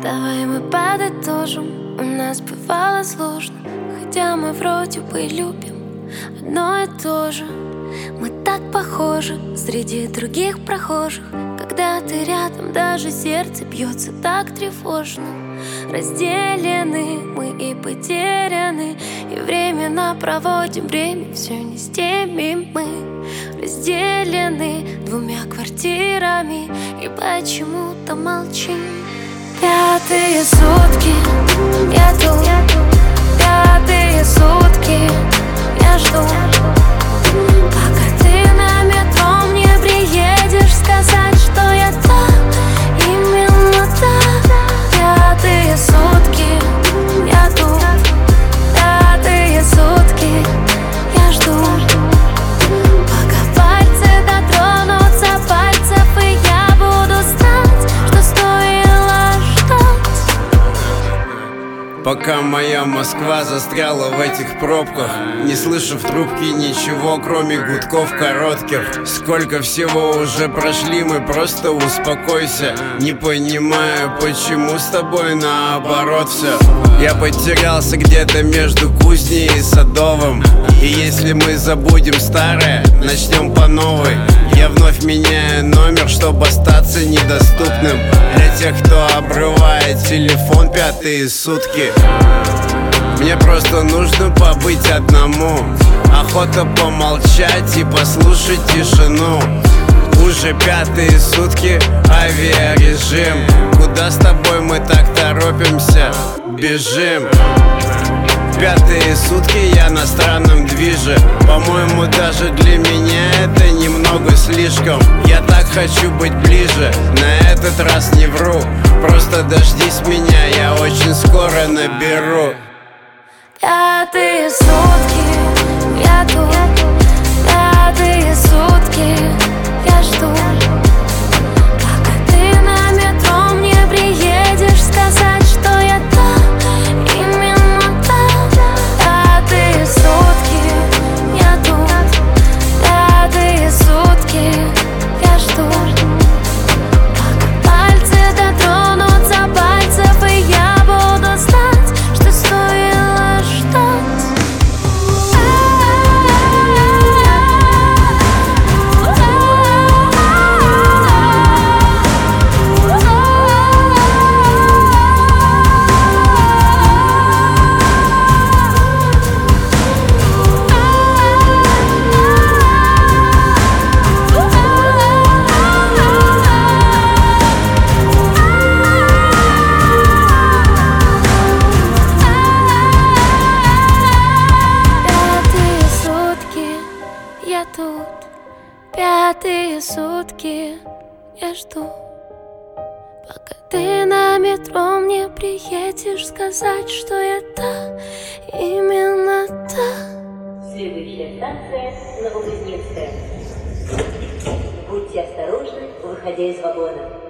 Давай мы подытожим, у нас бывало сложно, хотя мы вроде бы любим одно и то же. Мы так похожи среди других прохожих. Когда ты рядом, даже сердце бьется так тревожно. Разделены мы и потеряны, и временно проводим время все не с теми мы. Разделены двумя квартирами и почему-то молчим. Пятые сутки я тут, пятые сутки я жду, пока ты на метро мне приедешь сказать, что я там, именно там. Пятые сутки я тут, пятые сутки я жду, пока пальцы дотронутся пальцев, и я буду знать, что стоило ждать. Пока моя Москва застряла в этих пробках, не слышу в трубке ничего, кроме гудков коротких. Сколько всего уже прошли, мы просто успокойся. Не понимаю, почему с тобой наоборот все. Я потерялся где-то между Кузней и Садовым, и если мы забудем старое, начнем по новой. Я вновь меняю номер, чтобы остаться недоступным для тех, кто обрывает телефон пятые сутки. Мне просто нужно побыть одному, охота помолчать и послушать тишину. Уже пятые сутки авиарежим. Куда с тобой мы так торопимся? Бежим. Пятые сутки я на странном движе. По-моему, даже для меня это немного слишком. Я так хочу быть ближе, на этот раз не вру. Просто дождись меня, я очень скоро наберу. Пятые сутки я тут, пятые сутки я жду, пока ты на метро мне приедешь сказать, что я там, именно там. Пятые сутки я тут, пятые сутки я жду, пока пальцы дотронутся пальцев, и я буду знать, что стоило ждать. Я тут, пятые сутки я жду, пока ты на метро мне приедешь сказать, что я та, именно та. Следующая станция Новокузнецкая. Будьте осторожны, выходя из вагона.